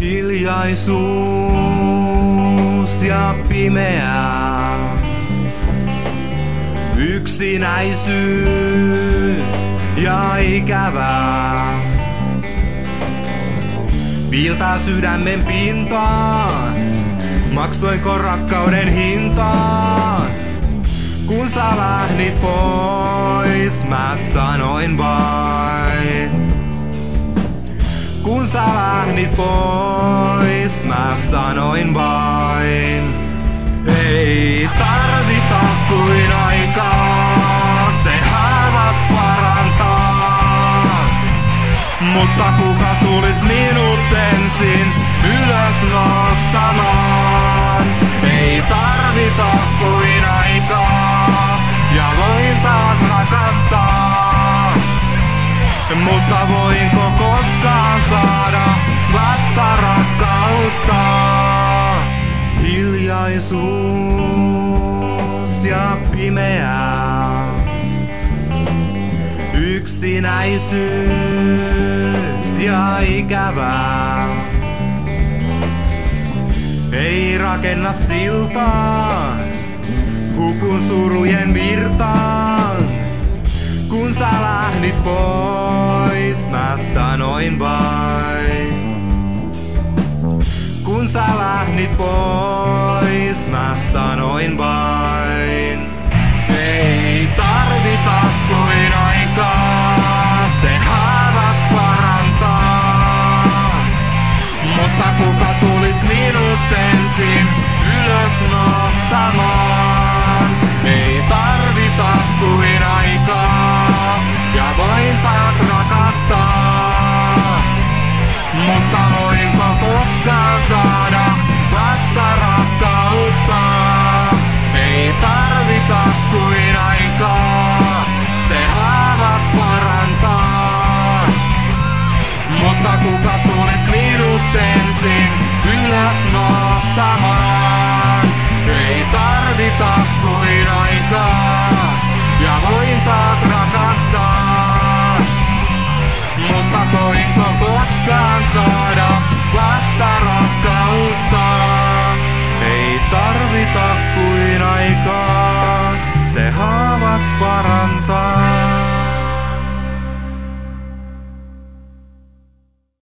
Hiljaisuus ja pimeä, yksinäisyys ja ikävää viiltää sydämen pintaan. Maksoinko rakkauden hintaan? Kun sä lähdit pois, mä sanoin vain. Kun sä lähdit pois, mä sanoin vain. Ei tarvita kuin aikaa, se häävät parantaa. Mutta kuka tulis minut ensin ylös nostamaan? Ei tarvita kuin aikaa, ja voin taas rakastaa. Mutta voinko koskaan saada vasta rakkautta? Hiljaisuus ja pimeä, yksinäisyys ja ikävää. Ei rakenna siltaa, hukun surujen virtaan. Kun sä lähdit pois, mä sanoin vain. Kun sä lähdit pois, mä sanoin vain. Ei tarvita kuin aikaa, se häävät parantaa. Mutta kuka tulis minut ensin ylös nostamaan?